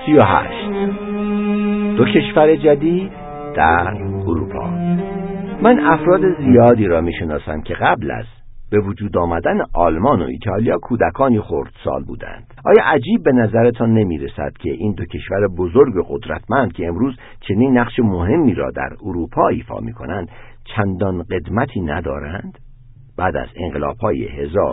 38 دو کشور جدید در اروپا. من افراد زیادی را میشناسم که قبل از به وجود آمدن آلمان و ایتالیا کودکانی خردسال بودند. آیا عجیب به نظرتان نمیرسد که این دو کشور بزرگ و قدرتمند که امروز چنین نقش مهمی را در اروپا ایفا می‌کنند چندان قدمتی ندارند؟ بعد از انقلاب‌های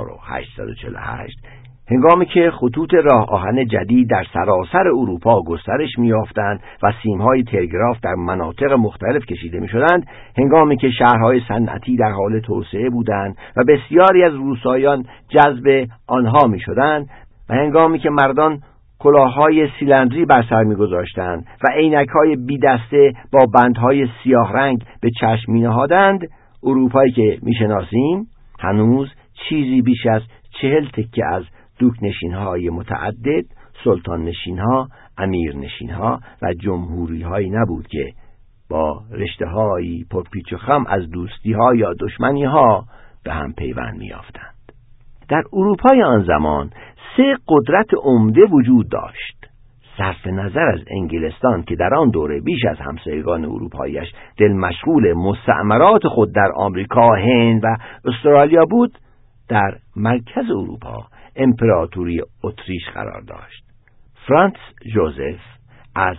1848 هنگامی که خطوط راه آهن جدید در سراسر اروپا گسترش می‌یافتند و سیم‌های تلگراف در مناطق مختلف کشیده می‌شدند، هنگامی که شهرهای صنعتی در حال توسعه بودند و بسیاری از روستاییان جذب آنها می‌شدند و هنگامی که مردان کلاه‌های سیلندری بر سر می‌گذاشتند و عینک‌های بی دسته با بندهای سیاه رنگ به چشم می‌نهادند، اروپایی که می‌شناسیم هنوز چیزی بیش از 40 تکه از دوکنشین‌های متعدد، سلطان نشین‌ها، امیر نشین‌ها و جمهوری‌هایی نبود که با رشته‌هایی پرپیچ و خم از دوستی‌ها یا دشمنی‌ها به هم پیوند می‌یافتند. در اروپای آن زمان 3 قدرت عمده وجود داشت. صرف نظر از انگلستان که در آن دوره بیش از همسایگان اروپایی‌اش دل مشغول مستعمرات خود در آمریکا، هند و استرالیا بود، در مرکز اروپا امپراتوری اتریش قرار داشت. فرانس جوزف از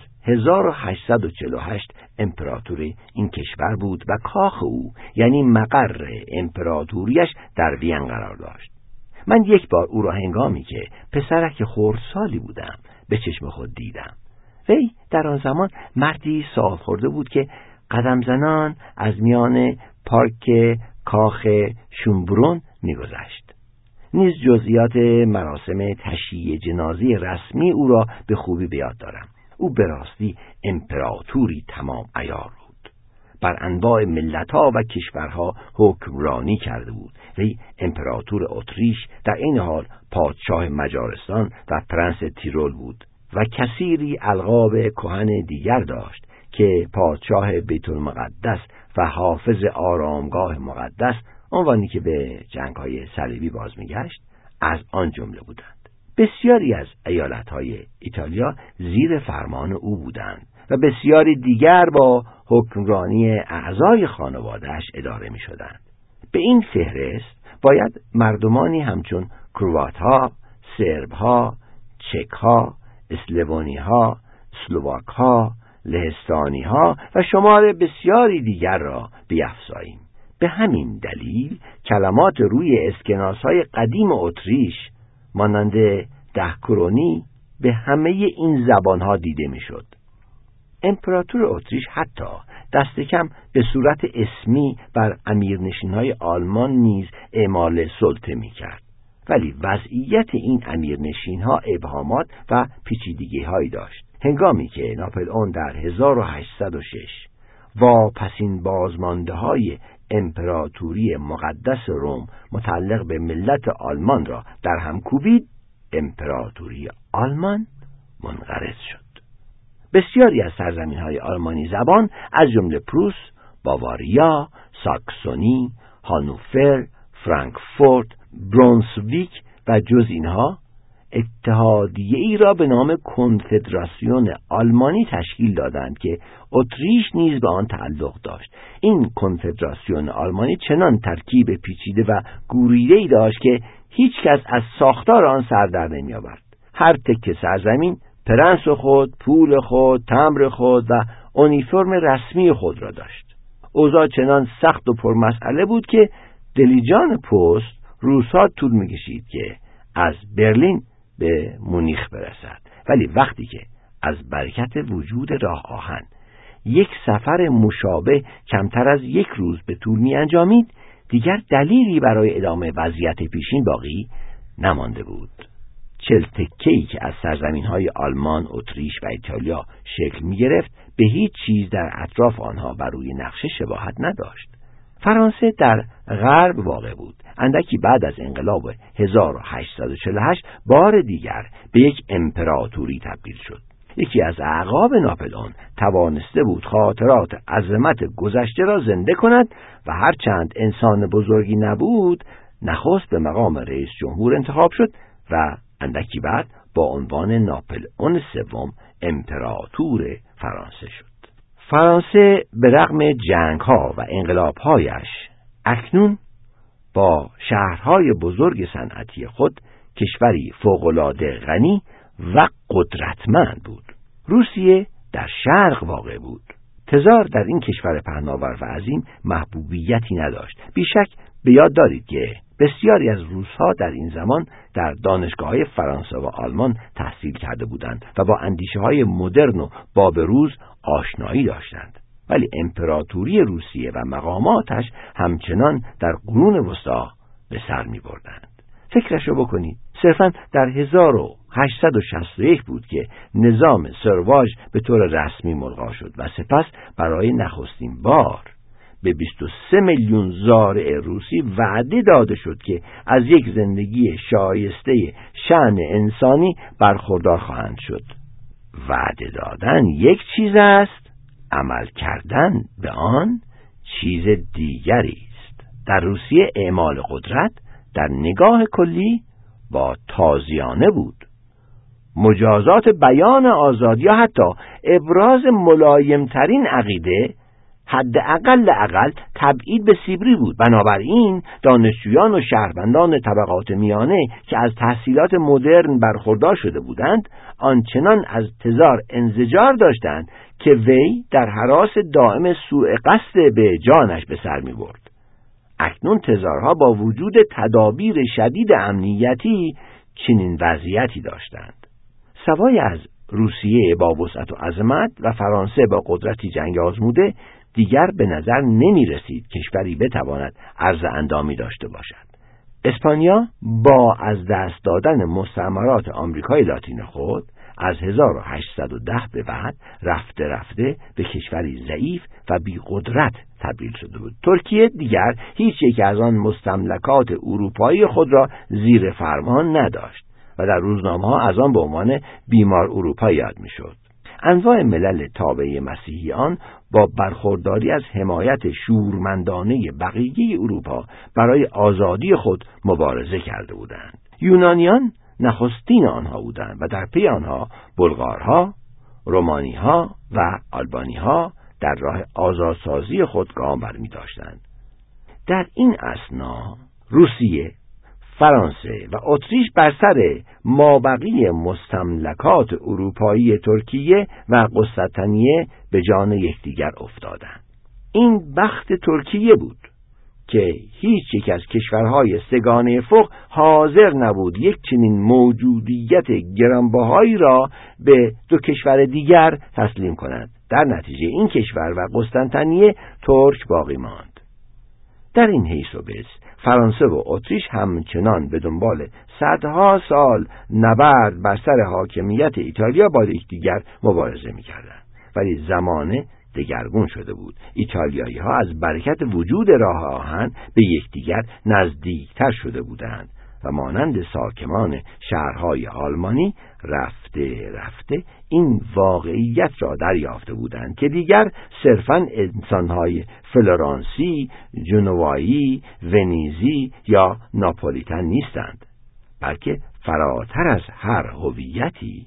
1848 امپراتور این کشور بود و کاخ او یعنی مقر امپراتوریش در وین قرار داشت. من یک بار او را هنگامی که پسرک خردسالی بودم به چشم خود دیدم. وی در آن زمان مردی سالخورده بود که قدم زنان از میان پارک کاخ شونبرون می‌گذشت. نیز جزئیات مراسم تشییع جنازه رسمی او را به خوبی به یاد دارم. او به راستی امپراتوری تمام عیار بود. بر انواع ملت‌ها و کشورها حکمرانی کرده بود. وی امپراتور اتریش در این حال پادشاه مجارستان و پرنس تیرول بود و کثیری القاب کهن دیگر داشت که پادشاه بیت المقدس و حافظ آرامگاه مقدس، عنوانی که به جنگ‌های صلیبی باز می‌گشت، از آن جمله بودند. بسیاری از ایالت‌های ایتالیا زیر فرمان او بودند و بسیاری دیگر با حکمرانی اعضای خانواده‌اش اداره می‌شدند. به این فهرست باید مردمانی همچون کروات‌ها، سرب‌ها، چک‌ها، اسلوونی‌ها، اسلواک‌ها، لهستانی‌ها و شمار بسیاری دیگر را بیفزاییم. به همین دلیل کلمات روی اسکناس‌های قدیم اتریش مانند دهکرونی به همه این زبان‌ها دیده می‌شد. امپراتور اتریش حتی دست کم به صورت اسمی بر امیرنشین‌های آلمان نیز اعمال سلطه می‌کرد. ولی وضعیت این امیرنشین‌ها ابهامات و پیچیدگی‌هایی داشت. هنگامی که ناپلئون در 1806 واپسین بازمانده‌های امپراتوری مقدس روم متعلق به ملت آلمان را در هم کوبید، امپراتوری آلمان منقرض شد. بسیاری از سرزمین‌های آلمانی زبان از جمله پروس، باواریا، ساکسونی، هانوفر، فرانکفورت، برونسویک و جز اینها اتحادیه‌ای را به نام کنفدراسیون آلمانی تشکیل دادند که اتریش نیز به آن تعلق داشت. این کنفدراسیون آلمانی چنان ترکیب پیچیده و گوریده‌ای داشت که هیچ کس از ساختار آن سر در نمی‌آورد. هر تکه سرزمین پرنس خود، پول خود، تمبر خود و اونیفرم رسمی خود را داشت. اوضاع چنان سخت و پرمسئله بود که دلیجان پست روزها طول می‌کشید که از برلین به مونیخ برسد. ولی وقتی که از برکت وجود راه آهن یک سفر مشابه کمتر از 1 روز به طول می انجامید، دیگر دلیلی برای ادامه وضعیت پیشین باقی نمانده بود. 40 تکه‌ای که از سرزمین‌های آلمان، اتریش و ایتالیا شکل می گرفت به هیچ چیز در اطراف آنها بر روی نقشه شباهت نداشت. فرانسه در غرب واقع بود. اندکی بعد از انقلاب 1848 بار دیگر به یک امپراتوری تبدیل شد. یکی از اعقاب ناپلئون توانسته بود خاطرات عظمت گذشته را زنده کند و هرچند انسان بزرگی نبود، نخست به مقام رئیس جمهور انتخاب شد و اندکی بعد با عنوان ناپلئون سوم امپراتور فرانسه شد. فرانسه به رغم جنگ‌ها و انقلاب‌هایش اکنون با شهرهای بزرگ صنعتی خود کشوری فوق‌العاده غنی و قدرتمند بود. روسیه در شرق واقع بود. تزار در این کشور پهناور و عظیم محبوبیتی نداشت. بیشک به یاد دارید که بسیاری از روس‌ها در این زمان در دانشگاه‌های فرانسه و آلمان تحصیل کرده بودند و با اندیشه‌های مدرن و بابروز آشنایی داشتند. ولی امپراتوری روسیه و مقاماتش همچنان در قرون وسطی به سر می‌بردند. فکرشو بکنید، صرفاً در 1861 بود که نظام سرواژ به طور رسمی ملغا شد و سپس برای نخستین بار به 23 میلیون زارع روسی وعده داده شد که از یک زندگی شایسته شأن انسانی برخوردار خواهند شد. وعده دادن یک چیز است، عمل کردن به آن چیز دیگری است. در روسیه اعمال قدرت در نگاه کلی با تازیانه بود. مجازات بیان آزادی یا حتی ابراز ملایمترین عقیده حداقل تبعید به سیبری بود. بنابراین دانشجویان و شهروندان طبقات میانه که از تحصیلات مدرن برخوردار شده بودند آنچنان از تزار انزجار داشتند که وی در هراس دائم سوء قصد به جانش به سر می برد. اکنون تزارها با وجود تدابیر شدید امنیتی چنین وضعیتی داشتند. سوای از روسیه با وسعت و عظمت و فرانسه با قدرتی جنگ آزموده، دیگر به نظر نمی رسید کشوری بتواند عرض اندامی داشته باشد. اسپانیا با از دست دادن مستعمرات آمریکای لاتین خود از 1810 به بعد رفته رفته به کشوری ضعیف و بی قدرت تبدیل شده بود. ترکیه دیگر هیچ یک از آن مستملکات اروپایی خود را زیر فرمان نداشت و در روزنامه‌ها از آن به عنوان بیمار اروپا یاد می‌شد. انواع ملل تابع مسیحیان با برخورداری از حمایت شورمندانه بقیه اروپا برای آزادی خود مبارزه کرده بودند. یونانیان نخستین آنها بودند و در پی آنها بلغارها، رومانیها و آلبانیها در راه آزادسازی خود گام برمی داشتند. در این اثنا روسیه، فرانسه و اتریش بر سر مابقی مستملکات اروپایی ترکیه و قسطنطنیه به جان یکدیگر افتادند. این بخت ترکیه بود که هیچ یک از کشورهای سگانه فوق حاضر نبود یک چنین موجودیت گرانبهایی را به دو کشور دیگر تسلیم کند. در نتیجه این کشور و قسطنطنیه ترک باقی ماند. در این حیث و بس فرانسه و اتریش همچنان به دنبال صدها سال نبرد بر سر حاکمیت ایتالیا با یکدیگر مبارزه می‌کردند. ولی زمانه دگرگون شده بود. ایتالیایی‌ها از برکت وجود راه آهن به یکدیگر نزدیکتر شده بودند و مانند ساکنان شهرهای آلمانی رفته رفته این واقعیت را دریافته بودند که دیگر صرفاً انسانهای فلورانسی، جنوایی، ونیزی یا ناپولیتن نیستند، بلکه فراتر از هر هویتی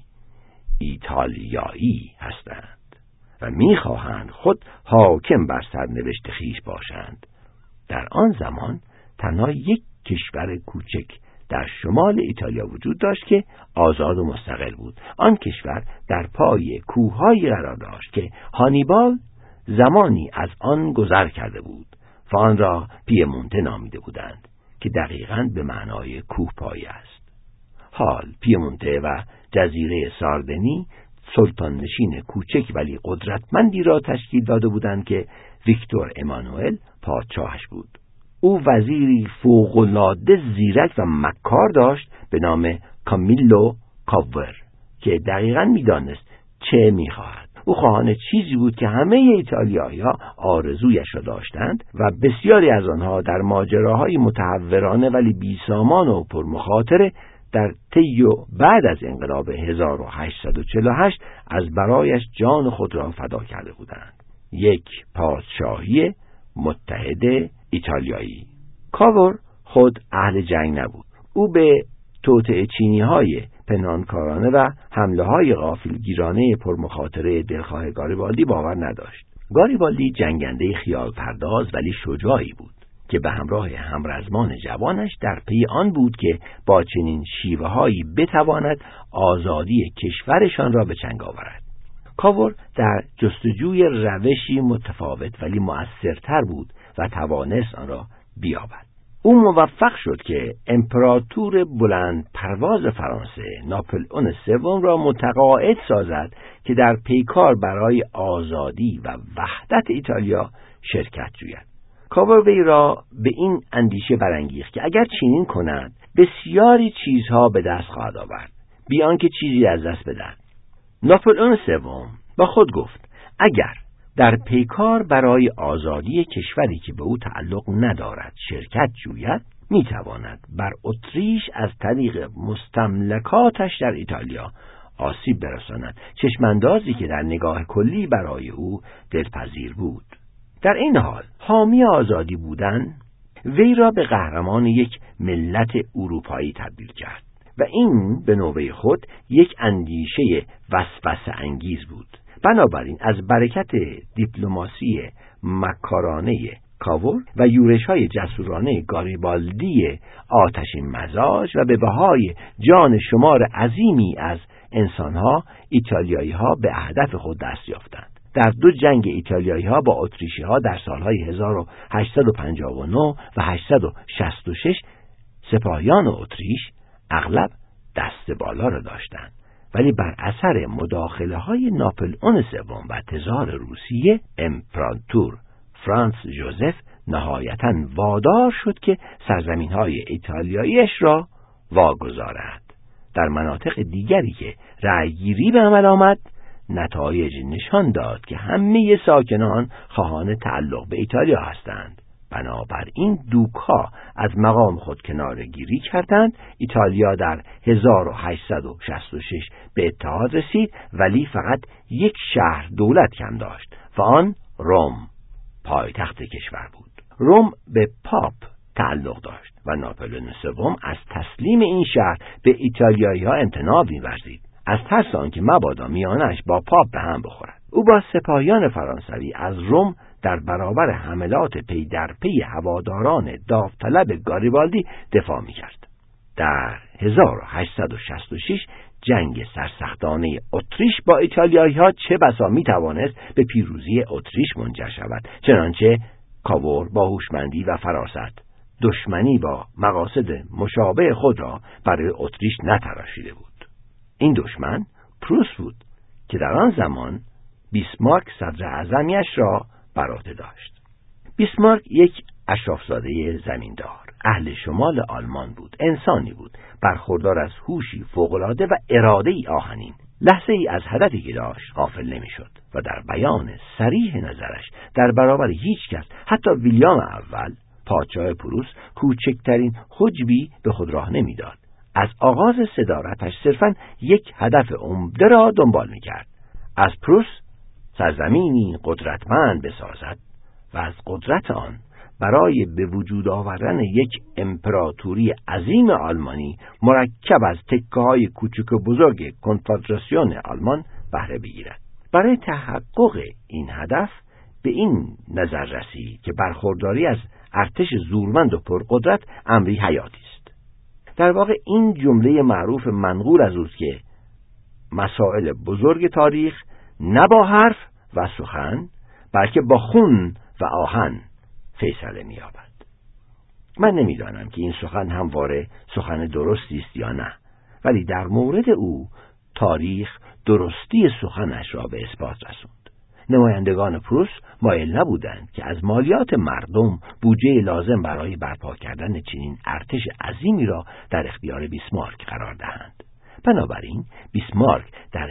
ایتالیایی هستند و می‌خواهند خود حاکم بر سرنوشت خویش باشند. در آن زمان تنها یک کشور کوچک در شمال ایتالیا وجود داشت که آزاد و مستقل بود. آن کشور در پای کوه‌هایی قرار داشت که هانیبال زمانی از آن گذر کرده بود و آن را پیمونته نامیده بودند که دقیقاً به معنای کوهپایه است. حال پیمونته و جزیره ساردنی سلطان نشین کوچک ولی قدرتمندی را تشکیل داده بودند که ویکتور امانوئل پادشاهش بود. او وزیری فوق‌العاده زیرک و مکار داشت به نام کامیلو کاور که دقیقاً می‌دانست چه می‌خواهد. او خواهان چیزی بود که همه ایتالیایی‌ها آرزویش را داشتند و بسیاری از آنها در ماجراهای متهورانه ولی بیسامان و پرمخاطره در طی و بعد از انقلاب 1848 از برایش جان خود را فدا کرده بودند. یک پادشاهی متحد ایتالیایی. کاور خود اهل جنگ نبود. او به توطئه چینی‌های پنهانکارانه و حمله‌های غافلگیرانه پرمخاطره دلخواه گاریبالدی باور نداشت. گاریبالدی جنگنده خیال پرداز ولی شجاعی بود که به همراه همرزمان جوانش در پی آن بود که با چنین شیوه‌هایی بتواند آزادی کشورشان را به چنگ آورد. کاور در جستجوی روشی متفاوت ولی مؤثرتر بود و توانست آن را بیابد. او موفق شد که امپراتور بلند پرواز فرانسه ناپلئون سوم را متقاعد سازد که در پیکار برای آزادی و وحدت ایتالیا شرکت جوید. کاور وی را به این اندیشه برانگیخت که اگر چنین کند بسیاری چیزها به دست خواهد آورد بی آنکه چیزی از دست بدهد. ناپلئون سوم با خود گفت اگر در پیکار برای آزادی کشوری که به او تعلق ندارد شرکت جوید میتواند بر اتریش از طریق مستملکاتش در ایتالیا آسیب برساند، چشماندازی که در نگاه کلی برای او دلپذیر بود. در این حال حامی آزادی بودن وی را به قهرمان یک ملت اروپایی تبدیل کرد و این به نوبه خود یک اندیشه وسوسه انگیز بود. بنابراین از برکت دیپلماسی مکارانه کاور و یورش‌های جسورانه گاریبالدی آتشین مزاج و به بهای جان شمار عظیمی از انسانها، ایتالیایی‌ها به هدف خود دست یافتند. در دو جنگ ایتالیایی‌ها با اتریشی‌ها در سالهای 1859 و 866 سپاهیان اتریش اغلب دست بالا را داشتند، ولی بر اثر مداخله‌های ناپلئون سوم و تزار روسیه امپراتور فرانس جوزف نهایتاً وادار شد که سرزمین‌های ایتالیاییش را واگذارد. در مناطق دیگری که رأیگیری به عمل آمد نتایج نشان داد که همه ساکنان خواهان تعلق به ایتالیا هستند. بنابراین دوک‌ها از مقام خود کناره‌گیری کردند. ایتالیا در 1866 به اتحاد رسید ولی فقط یک شهر دولت کم داشت و آن روم پایتخت کشور بود. روم به پاپ تعلق داشت و ناپلئون سوم از تسلیم این شهر به ایتالیایی‌ها امتناع می‌ورزید از ترس آنکه مبادا میانش با پاپ به هم بخورد. او با سپاهیان فرانسوی از روم در برابر حملات پی در پی هواداران داوطلب گاریبالدی دفاع می‌کرد. در 1866 جنگ سرسختانه اتریش با ایتالیایی‌ها چه بسا می‌توانست به پیروزی اتریش منجر شود، چنانچه کاور با هوشمندی و فراست دشمنی با مقاصد مشابه خود را برای اتریش نتراشیده بود. این دشمن پروس بود که در آن زمان بیسمارک صدر اعظمیش را بر عهده داشت. بیسمارک یک اشرافزاده زمیندار اهل شمال آلمان بود، انسانی بود برخوردار از هوشی فوق‌العاده و اراده‌ای آهنین. لحظه ای از هدفی که داشت غافل نمی‌شد و در بیان صریح نظرش در برابر هیچ کس، حتی ویلیام اول پادشاه پروس، کوچکترین حجبی به خود راه نمی‌داد. از آغاز صدارتش صرفاً یک هدف عمده را دنبال می‌کرد: از پروس سرزمینی قدرتمند بسازد و از قدرت آن برای به وجود آوردن یک امپراتوری عظیم آلمانی مرکب از تکه‌های کوچک و بزرگ کنفدراسیون آلمان بهره بگیرد. برای تحقق این هدف به این نظر رسید که برخورداری از ارتش زورمند و پرقدرت امری حیاتی است. در واقع این جمله معروف منقول از اوست که مسائل بزرگ تاریخ نه با حرف و سخن بلکه با خون و آهن فیصله می‌یابد. من نمی‌دانم که این سخن همواره سخن درستی است یا نه، ولی در مورد او تاریخ درستی سخنش را به اثبات رسوند. نمایندگان پروس مایل نبودند که از مالیات مردم بودجه لازم برای برپا کردن چنین ارتش عظیمی را در اختیار بیسمارک قرار دهند. بنابراین بیسمارک در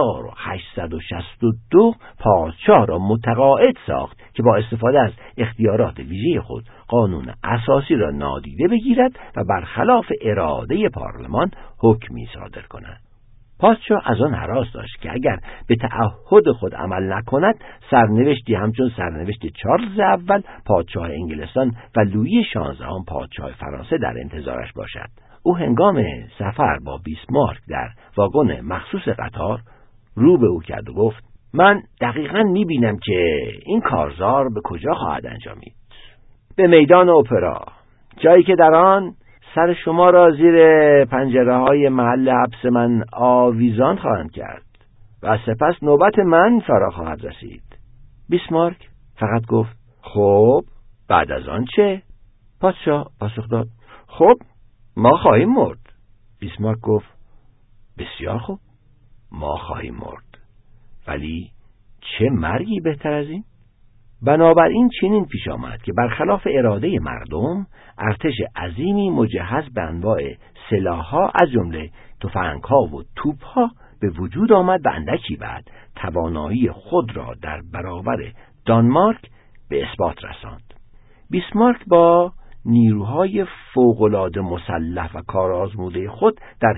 1862 پادشاه را متقاعد ساخت که با استفاده از اختیارات ویژه خود قانون اساسی را نادیده بگیرد و برخلاف اراده پارلمان حکمی صادر کند. پادشاه از آن هراس داشت که اگر به تعهد خود عمل نکند سرنوشتی همچون سرنوشت چارلز اول پادشاه انگلستان و لویی 16 پادشاه فرانسه در انتظارش باشد. او هنگام سفر با بیسمارک در واگن مخصوص قطار رو به او کرد و گفت: من دقیقاً می‌بینم که این کارزار به کجا خواهد انجامید. به میدان اپرا، جایی که در آن سر شما را زیر پنجره‌های محل حبس من آویزان خواهند کرد و سپس نوبت من فرا خواهد رسید. بیسمارک فقط گفت: خب بعد از آن چه؟ پادشاه پاسخ داد: خب ما خواهیم مرد. بیسمارک گفت: بسیار خوب، ما خواهیم مرد، ولی چه مرگی بهتر از این؟ بنابراین چنین پیش آمد که برخلاف اراده مردم، ارتش عظیمی مجهز به انواع سلاح‌ها از جمله تفنگ‌ها و توپ‌ها به وجود آمد و اندکی بعد توانایی خود را در برابر دانمارک به اثبات رساند. بیسمارک با نیروهای فوق‌العاده مسلح و کارآزموده خود در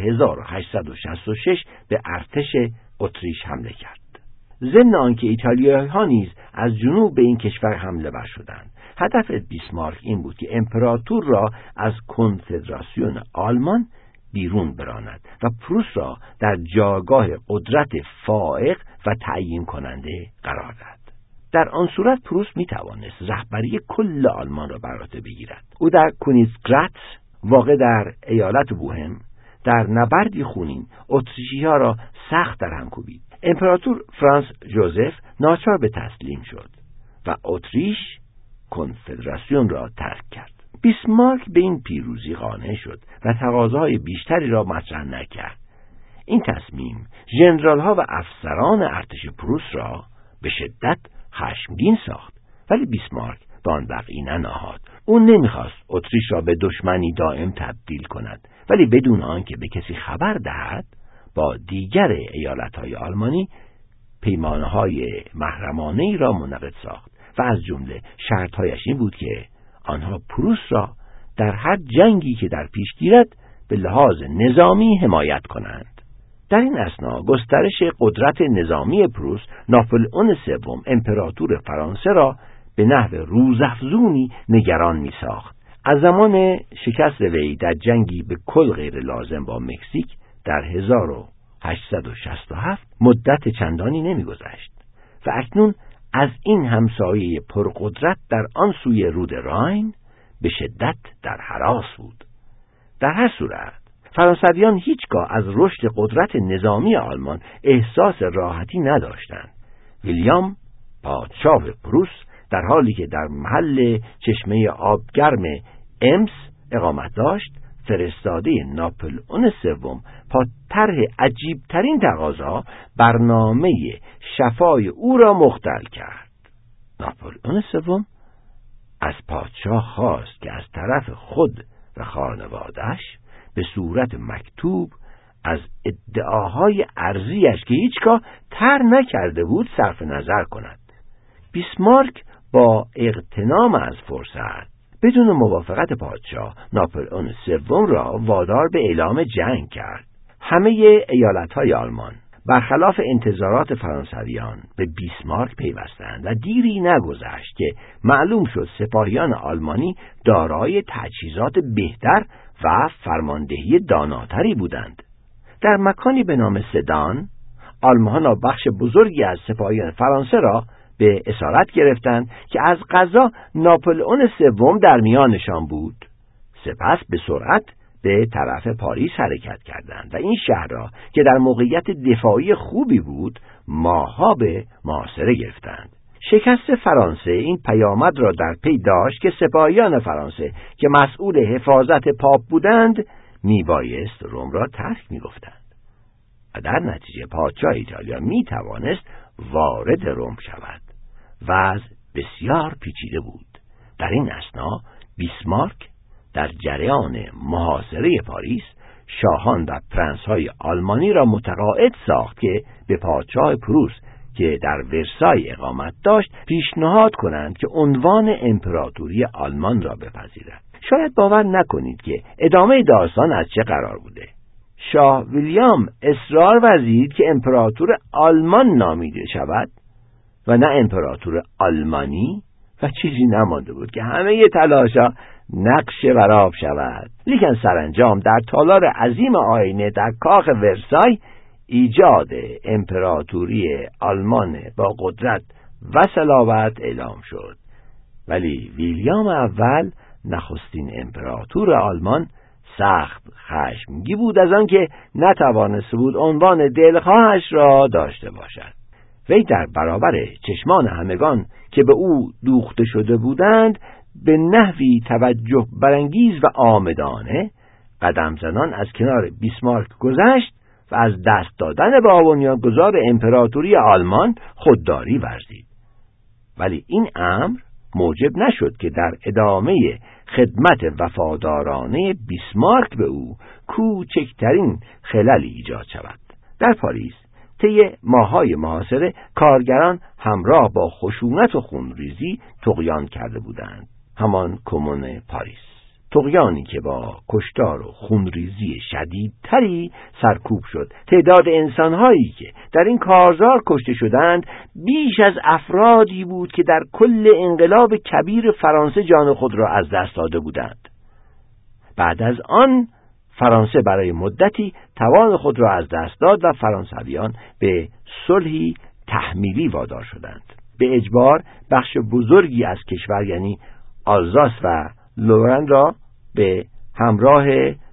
1866 به ارتش اتریش حمله کرد. ضمن آنکه ایتالیایی‌ها نیز از جنوب به این کشور حمله ور شدند. هدف بیسمارک این بود که امپراتور را از کنفدراسیون آلمان بیرون براند و پروس را در جایگاه قدرت فائق و تعیین کننده قرار دهد. در آن صورت پروس می توانست رهبری کل آلمان را بر عهده بگیرد. او در کونیزگراتس واقع در ایالت بوهم در نبردی خونین اتریشی‌ها را سخت در هم کوبید. امپراتور فرانس جوزف ناچار به تسلیم شد و اتریش کنفدراسیون را ترک کرد. بیسمارک به این پیروزی قانع شد و تقاضاهای بیشتری را مطرح نکرد. این تصمیم ژنرال‌ها و افسران ارتش پروس را به شدت خشمگین ساخت، ولی بیسمارک به آن وقعی ننهاد. او نمیخواست اتریش را به دشمنی دائم تبدیل کند، ولی بدون آنکه به کسی خبر دهد با دیگر ایالت‌های آلمانی پیمانه‌های محرمانه‌ای را منعقد ساخت و از جمله شرط‌هایش این بود که آنها پروس را در هر جنگی که در پیش گیرد به لحاظ نظامی حمایت کنند. در این اثنا گسترش قدرت نظامی پروس ناپلئون سوم امپراتور فرانسه را به نحو روزافزونی نگران می‌ساخت. از زمان شکست وی در جنگی به کل غیر لازم با مکزیک در 1867 مدت چندانی نمی‌گذشت و اکنون از این همسایه پرقدرت در آن سوی رود راین به شدت در هراس بود. در هر صورت فرانسویان هیچگاه از رشد قدرت نظامی آلمان احساس راحتی نداشتند. ویلیام پادشاه پروس در حالی که در محل چشمه آبگرم امس اقامت داشت، فرستاده ناپلئون سوم با طرح عجیبترین تقاضا برنامه شفای او را مختل کرد. ناپلئون سوم از پادشاه خواست که از طرف خود و خانواده‌اش به صورت مکتوب از ادعاهای ارضیش که هیچگاه طرح نکرده بود صرف نظر کند. بیسمارک با اغتنام از فرصت بدون موافقت پادشاه ناپلئون سوم را وادار به اعلام جنگ کرد. همه ایالت‌های آلمان برخلاف انتظارات فرانسویان به بیسمارک پیوستند و دیری نگذشت که معلوم شد سپاهیان آلمانی دارای تجهیزات بهتر و فرماندهی داناتری بودند. در مکانی به نام سدان، آلمان‌ها بخش بزرگی از سپاهیان فرانسه را به اسارت گرفتند که از قضا ناپلئون سوم در میانشان بود. سپس به سرعت به طرف پاریس حرکت کردند و این شهر را که در موقعیت دفاعی خوبی بود ماه‌ها به محاصره گرفتند. شکست فرانسه این پیامد را در پی داشت که سپاهیان فرانسه که مسئول حفاظت پاپ بودند میبایست روم را ترک میگفتند و در نتیجه پادشاه ایتالیا میتوانست وارد روم شود. وضع بسیار پیچیده بود. در این اثنا بیسمارک در جریان محاصره پاریس شاهان و پرنس‌های آلمانی را متقاعد ساخت که به پادشاه پروس که در ورسای اقامت داشت پیشنهاد کنند که عنوان امپراتوری آلمان را بپذیرد. شاید باور نکنید که ادامه داستان از چه قرار بوده. شاه ویلیام اصرار ورزید که امپراتور آلمان نامیده شود و نه امپراتور آلمانی و چیزی نمانده بود که همه تلاشا نقش برآب شود. لیکن سرانجام در تالار عظیم آینه در کاخ ورسای ایجاد امپراتوری آلمان با قدرت و صلابت اعلام شد. ولی ویلیام اول، نخستین امپراتور آلمان، سخت خشمگین بود از آنکه نتوانسته بود عنوان دلخواهش را داشته باشد. وی در برابر چشمان همگان که به او دوخته شده بودند به نحوی توجه برانگیز و آمدانه قدم زنان از کنار بیسمارک گذشت و از دست دادن به بنیانگذار امپراتوری آلمان خودداری ورزید. ولی این امر موجب نشد که در ادامه خدمت وفادارانه بیسمارک به او کوچکترین خللی ایجاد شود. در پاریس طی ماه‌های محاصره کارگران همراه با خشونت و خونریزی طغیان کرده بودند. همان کمون پاریس، طغیانی که با کشتار و خونریزی شدیدتری سرکوب شد. تعداد انسان‌هایی که در این کارزار کشته شدند بیش از افرادی بود که در کل انقلاب کبیر فرانسه جان خود را از دست داده بودند. بعد از آن فرانسه برای مدتی توان خود را از دست داد و فرانسویان به صلحی تحمیلی وادار شدند. به اجبار بخش بزرگی از کشور یعنی آلزاس و لورن را به همراه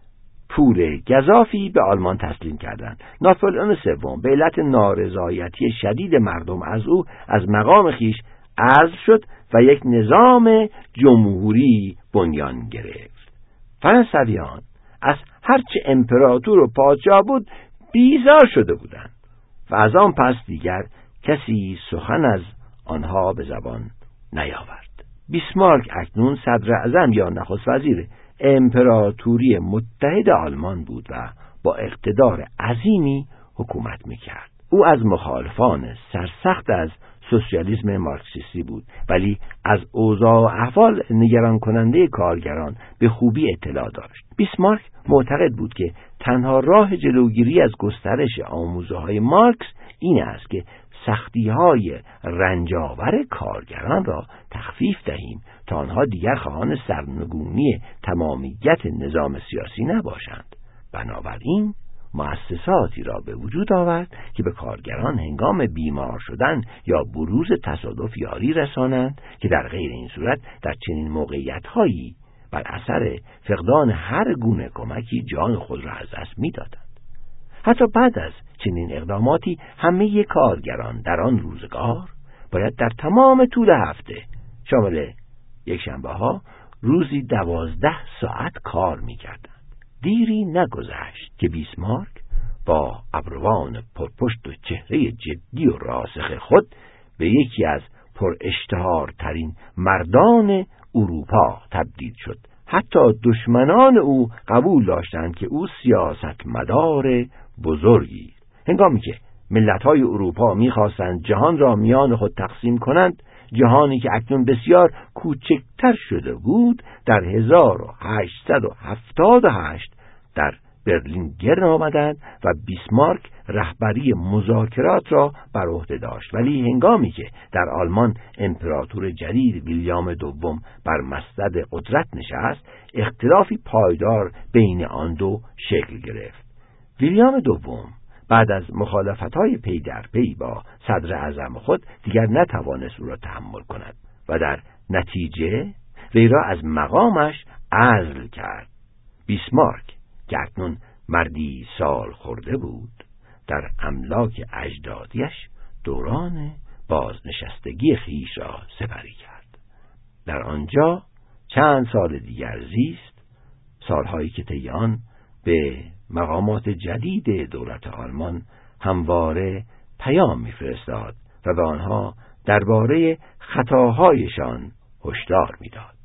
پول گزافی به آلمان تسلیم کردند. ناپلئون سوم به علت نارضایتی شدید مردم از او از مقام خیش عزل شد و یک نظام جمهوری بنیان گرفت. فرانسویان از هرچه امپراتور و پادشاه بود بیزار شده بودند و از آن پس دیگر کسی سخن از آنها به زبان نیاورد. بیسمارک اکنون صدر اعظم یا نخست وزیر امپراتوری متحد آلمان بود و با اقتدار عظیمی حکومت میکرد. او از مخالفان سرسخت از سوسیالیسم مارکسیستی بود، ولی از اوضاع و احوال نگران کننده کارگران به خوبی اطلاع داشت. بیسمارک معتقد بود که تنها راه جلوگیری از گسترش آموزه‌های مارکس این است که سختی‌های رنجاور کارگران را تخفیف دهیم تا آنها دیگر خواهان سرنگونی تمامیت نظام سیاسی نباشند. بنابراین مؤسساتی را به وجود آورد که به کارگران هنگام بیمار شدن یا بروز تصادف یاری رسانند که در غیر این صورت در چنین موقعیت‌هایی بر اثر فقدان هر گونه کمکی جان خود را از دست می‌دادند. حتی بعد از چنین اقداماتی همه کارگران در آن روزگار باید در تمام طول هفته شامل یکشنبه‌ها روزی 12 ساعت کار می‌کردند. دیری نگذشت که بیسمارک با ابروان پرپشت و چهره جدی و راسخ خود به یکی از پراشتهارترین مردان اروپا تبدیل شد. حتی دشمنان او قبول داشتند که او سیاستمدار بزرگی. هنگامی که ملت‌های اروپا می‌خواستند جهان را میان خود تقسیم کنند، جهانی که اکنون بسیار کوچکتر شده بود، در 1878 در برلین گرد آمدند و بیسمارک رهبری مذاکرات را بر عهده داشت. ولی هنگامی که در آلمان امپراتور جدید ویلیام دوم بر مسند قدرت نشست، اختلافی پایدار بین آن دو شکل گرفت. ویلیام دوم بعد از مخالفت‌های پی در پی با صدر اعظم خود دیگر نتوانست او را تحمل کند و در نتیجه وی را از مقامش عزل کرد. بیسمارک که اکنون مردی سال خورده بود، در املاک اجدادیش دوران بازنشستگی خیش را سپری کرد. در آنجا چند سال دیگر زیست، سالهایی که طی آن به مقامات جدید دولت آلمان همواره پیام می‌فرستاد و به آنها درباره خطاهایشان هشدار می‌داد.